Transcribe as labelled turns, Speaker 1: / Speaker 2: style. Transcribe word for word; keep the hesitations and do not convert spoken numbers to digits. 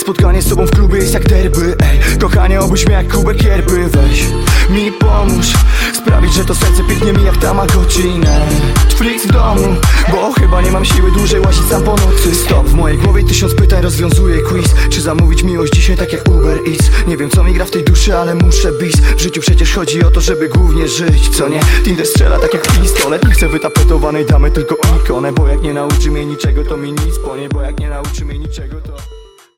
Speaker 1: spotkanie z tobą w klubie jest jak derby. Ej, kochanie, obudź mnie jak kubek yerby. Weź mi pomóż sprawić, że to serce pięknie mi jak Tamagotchi. Netflix w domu, bo chyba nie mam siły dłużej łazić sam po nocy. Stop, w mojej głowie tysiąc pytań, rozwiązuję quiz. Czy zamówić miłość dzisiaj tak jak Uber Eats? Nie wiem co mi gra w tej duszy, ale muszę bić. W życiu przecież chodzi o to, żeby głównie żyć, co nie? Tinder strzela tak jak pistolet. Nie chcę wytapetowanej damy, tylko ikonę. Bo jak nie nauczy mnie niczego, to mi nic ponie. Bo jak nie nauczy mnie niczego, to...